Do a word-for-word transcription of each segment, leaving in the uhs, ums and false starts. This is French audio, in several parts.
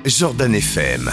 Jordan F M,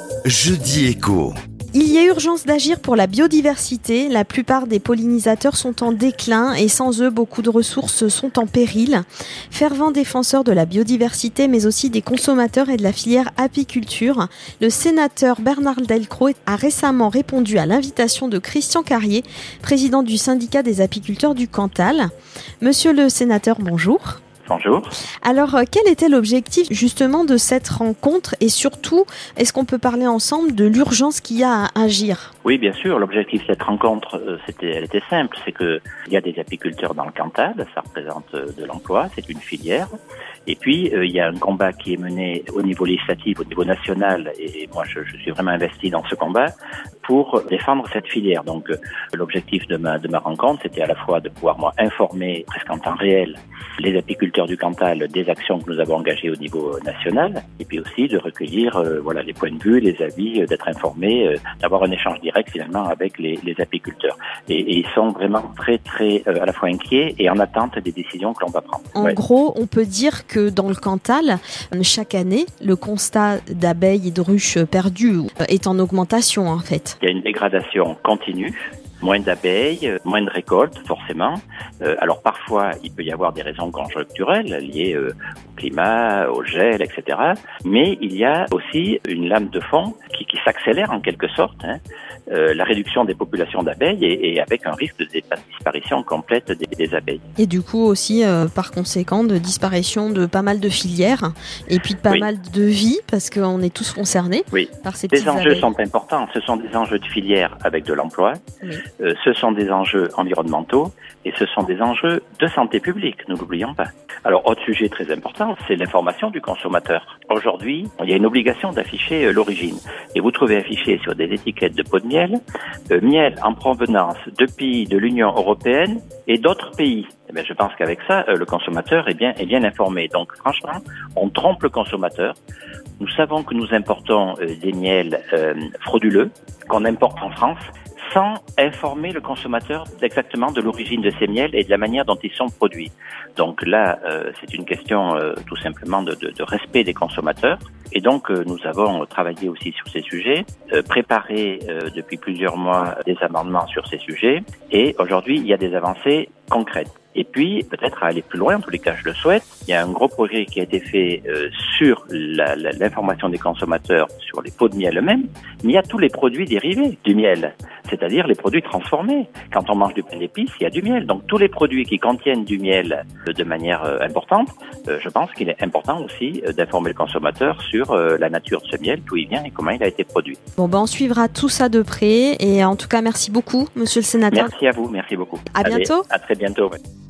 Jeudi Écho. Il y a urgence d'agir pour la biodiversité. La plupart des pollinisateurs sont en déclin et sans eux, beaucoup de ressources sont en péril. Fervent défenseur de la biodiversité, mais aussi des consommateurs et de la filière apiculture, le sénateur Bernard Delcros a récemment répondu à l'invitation de Christian Carrier, président du syndicat des apiculteurs du Cantal. Monsieur le sénateur, bonjour. Bonjour. Alors, quel était l'objectif justement de cette rencontre et surtout, est-ce qu'on peut parler ensemble de l'urgence qu'il y a à agir ? Oui, bien sûr. L'objectif de cette rencontre, c'était, elle était simple, c'est que il y a des apiculteurs dans le Cantal, ça représente de l'emploi, c'est une filière. Et puis, euh, il y a un combat qui est mené au niveau législatif, au niveau national, et moi, je, je suis vraiment investi dans ce combat pour défendre cette filière. Donc, euh, l'objectif de ma, de ma rencontre, c'était à la fois de pouvoir, moi, informer presque en temps réel les apiculteurs du Cantal des actions que nous avons engagées au niveau national, et puis aussi de recueillir, euh, voilà, les points de vue, les avis, euh, d'être informés, euh, d'avoir un échange direct, finalement, avec les, les apiculteurs. Et, et ils sont vraiment très, très, euh, à la fois inquiets et en attente des décisions que l'on va prendre. En ouais. gros, on peut dire que que dans le Cantal, chaque année, le constat d'abeilles et de ruches perdues est en augmentation en fait. Il y a une dégradation continue. Moins d'abeilles, moins de récoltes, forcément. Euh, alors parfois, il peut y avoir des raisons conjoncturelles liées euh, au climat, au gel, et cetera. Mais il y a aussi une lame de fond qui, qui s'accélère en quelque sorte. Hein. Euh, la réduction des populations d'abeilles et, et avec un risque de disparition complète des, des abeilles. Et du coup aussi, euh, par conséquent, de disparition de pas mal de filières et puis de pas oui. mal de vies parce qu'on est tous concernés oui. par ces petites Les enjeux abeilles. sont importants. Ce sont des enjeux de filière avec de l'emploi. Oui. Euh, ce sont des enjeux environnementaux et ce sont des enjeux de santé publique, ne l'oublions pas. Alors, autre sujet très important, c'est l'information du consommateur. Aujourd'hui, il y a une obligation d'afficher euh, l'origine. Et vous trouvez affiché sur des étiquettes de pots de miel, euh, miel en provenance de pays de l'Union européenne et d'autres pays. Eh bien, je pense qu'avec ça, euh, le consommateur est bien, est bien informé. Donc, franchement, on trompe le consommateur. Nous savons que nous importons euh, des miels euh, frauduleux, qu'on importe en France, sans informer le consommateur exactement de l'origine de ces miels et de la manière dont ils sont produits. Donc là, euh, c'est une question euh, tout simplement de, de, de respect des consommateurs. Et donc, euh, nous avons travaillé aussi sur ces sujets, euh, préparé euh, depuis plusieurs mois des amendements sur ces sujets. Et aujourd'hui, il y a des avancées concrètes. Et puis, peut-être à aller plus loin, en tous les cas, je le souhaite. Il y a un gros projet qui a été fait euh, sur la, la, l'information des consommateurs sur les pots de miel eux-mêmes, mais il y a tous les produits dérivés du miel, c'est-à-dire les produits transformés. Quand on mange du pain d'épices, il y a du miel. Donc, tous les produits qui contiennent du miel euh, de manière euh, importante, euh, je pense qu'il est important aussi euh, d'informer le consommateur sur euh, la nature de ce miel, d'où il vient et comment il a été produit. Bon, ben, on suivra tout ça de près. Et en tout cas, merci beaucoup, monsieur le sénateur. Merci à vous, merci beaucoup. À Allez, bientôt. À très bientôt. Ouais.